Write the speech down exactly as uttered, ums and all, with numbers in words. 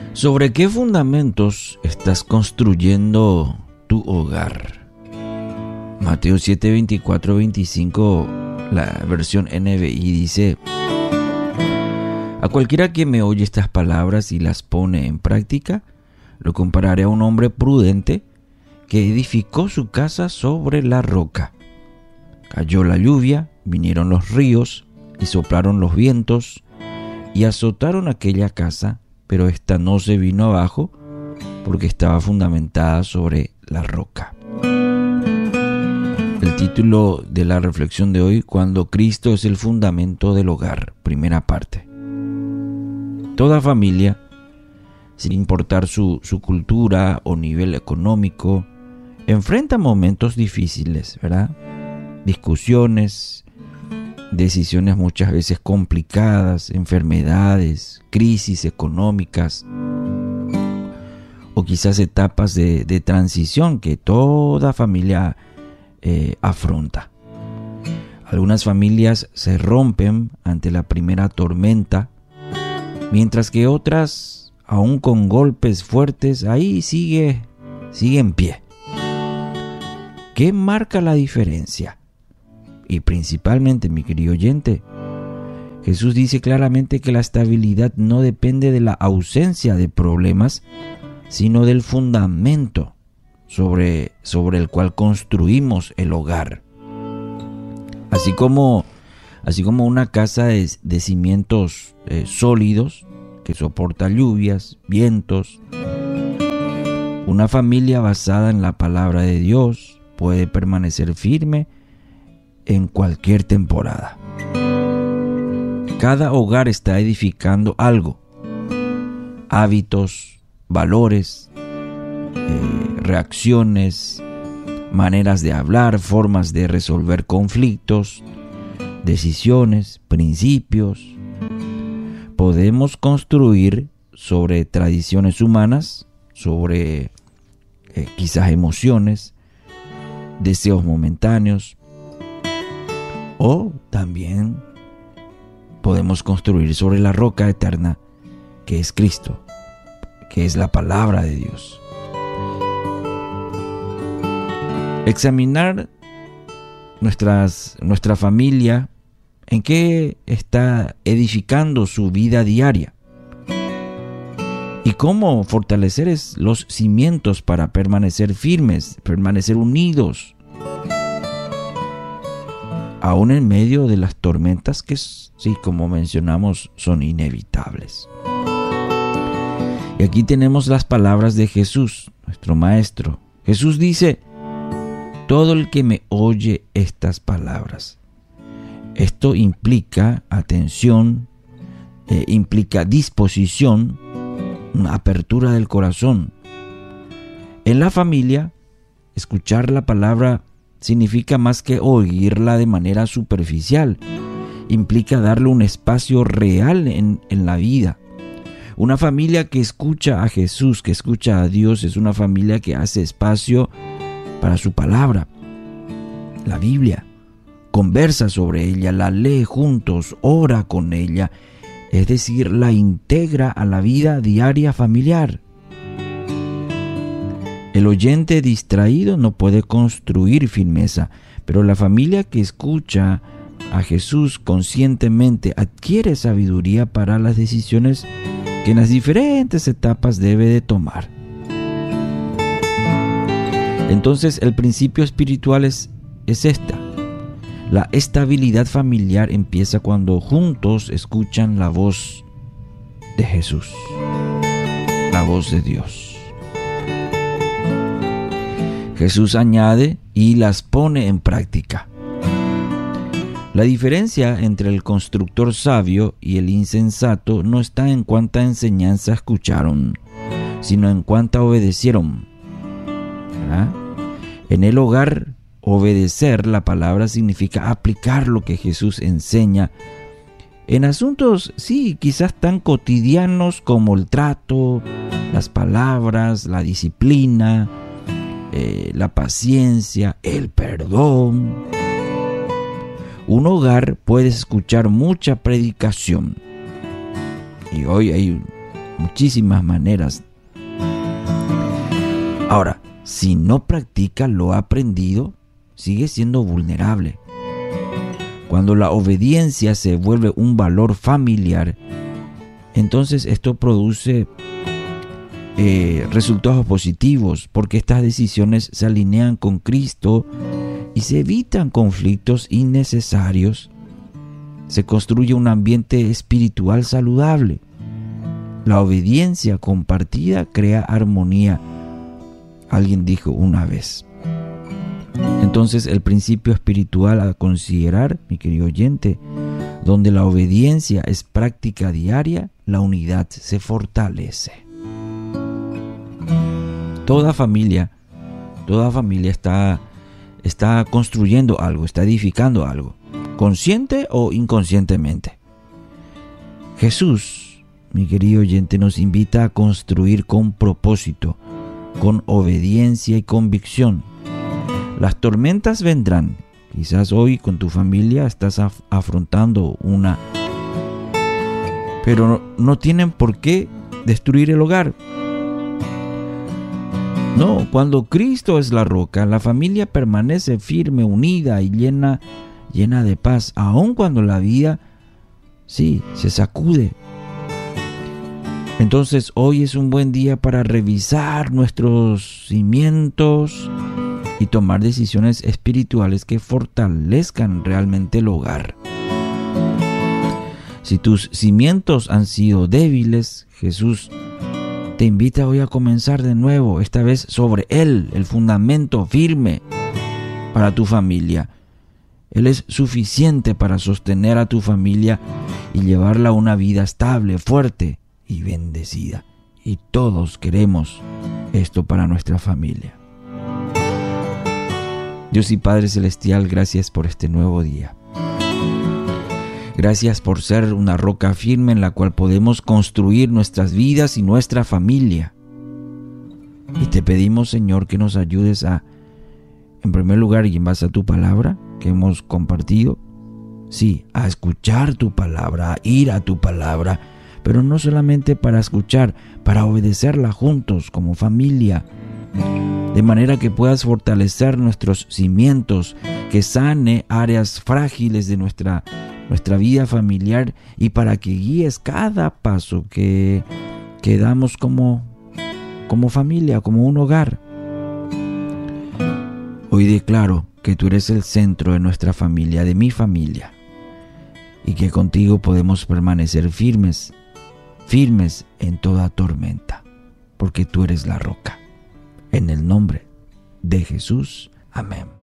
¿Sobre qué fundamentos estás construyendo tu hogar? Mateo siete, veinticuatro, veinticinco, la versión N B I dice: a cualquiera que me oye estas palabras y las pone en práctica, lo compararé a un hombre prudente que edificó su casa sobre la roca. Cayó la lluvia, vinieron los ríos y soplaron los vientos y azotaron aquella casa, pero ésta no se vino abajo porque estaba fundamentada sobre la roca. El título de la reflexión de hoy: Cuando Cristo es el fundamento del hogar, primera parte. Toda familia, sin importar su, su cultura o nivel económico, enfrenta momentos difíciles, ¿verdad? Discusiones, decisiones muchas veces complicadas, enfermedades, crisis económicas o quizás etapas de, de transición que toda familia eh, afronta. Algunas familias se rompen ante la primera tormenta, mientras que otras, aún con golpes fuertes, ahí sigue, sigue en pie. ¿Qué marca la diferencia? Y principalmente, mi querido oyente, Jesús dice claramente que la estabilidad no depende de la ausencia de problemas, sino del fundamento sobre, sobre el cual construimos el hogar. Así como, así como una casa de, de cimientos eh, sólidos que soporta lluvias, vientos, una familia basada en la palabra de Dios puede permanecer firme en cualquier temporada. Cada hogar está edificando algo: hábitos, valores, eh, reacciones, maneras de hablar, formas de resolver conflictos, decisiones, principios. Podemos construir sobre tradiciones humanas, sobre eh, quizás emociones, deseos momentáneos, o también podemos construir sobre la roca eterna que es Cristo, que es la palabra de Dios. Examinar nuestras, nuestra familia, en qué está edificando su vida diaria y cómo fortalecer los cimientos para permanecer firmes, permanecer unidos, aún en medio de las tormentas que, sí, como mencionamos, son inevitables. Y aquí tenemos las palabras de Jesús, nuestro Maestro. Jesús dice: todo el que me oye estas palabras. Esto implica atención, eh, implica disposición, una apertura del corazón. En la familia, escuchar la palabra significa más que oírla de manera superficial. Implica darle un espacio real en, en la vida. Una familia que escucha a Jesús, que escucha a Dios, es una familia que hace espacio para su palabra, la Biblia. Conversa sobre ella, la lee juntos, ora con ella, es decir, la integra a la vida diaria familiar. El oyente distraído no puede construir firmeza, pero la familia que escucha a Jesús conscientemente adquiere sabiduría para las decisiones que en las diferentes etapas debe de tomar. Entonces, el principio espiritual es, es esta. La estabilidad familiar empieza cuando juntos escuchan la voz de Jesús, la voz de Dios. Jesús añade y las pone en práctica. La diferencia entre el constructor sabio y el insensato no está en cuánta enseñanza escucharon, sino en cuánta obedecieron. ¿Verdad? En el hogar, obedecer la palabra significa aplicar lo que Jesús enseña en asuntos, sí, quizás tan cotidianos como el trato, las palabras, la disciplina, eh, la paciencia, el perdón. Un hogar puede escuchar mucha predicación. Y hoy hay muchísimas maneras. Ahora, si no practica lo aprendido, sigue siendo vulnerable. Cuando la obediencia se vuelve un valor familiar, entonces esto produce eh, resultados positivos, porque estas decisiones se alinean con Cristo y se evitan conflictos innecesarios. Se construye un ambiente espiritual saludable. La obediencia compartida crea armonía. Alguien dijo una vez. Entonces, el principio espiritual a considerar, mi querido oyente, donde la obediencia es práctica diaria, la unidad se fortalece. Toda familia, toda familia está, está construyendo algo, está edificando algo, consciente o inconscientemente. Jesús, mi querido oyente, nos invita a construir con propósito, con obediencia y convicción. Las tormentas vendrán. Quizás hoy con tu familia estás af- afrontando una, pero no, no tienen por qué destruir el hogar. No, cuando Cristo es la roca, la familia permanece firme, unida y llena, llena de paz, aun cuando la vida, sí, se sacude. Entonces hoy es un buen día para revisar nuestros cimientos y tomar decisiones espirituales que fortalezcan realmente el hogar. Si tus cimientos han sido débiles, Jesús te invita hoy a comenzar de nuevo, esta vez sobre Él, el fundamento firme para tu familia. Él es suficiente para sostener a tu familia y llevarla a una vida estable, fuerte y bendecida. Y todos queremos esto para nuestra familia. Dios y Padre Celestial, gracias por este nuevo día. Gracias por ser una roca firme en la cual podemos construir nuestras vidas y nuestra familia. Y te pedimos, Señor, que nos ayudes a, en primer lugar y en base a tu palabra que hemos compartido, sí, a escuchar tu palabra, a ir a tu palabra, pero no solamente para escuchar, para obedecerla juntos como familia, de manera que puedas fortalecer nuestros cimientos, que sane áreas frágiles de nuestra, nuestra vida familiar y para que guíes cada paso que, que damos como, como familia, como un hogar. Hoy declaro que tú eres el centro de nuestra familia, de mi familia, y que contigo podemos permanecer firmes, firmes en toda tormenta, porque tú eres la roca. En el nombre de Jesús. Amén.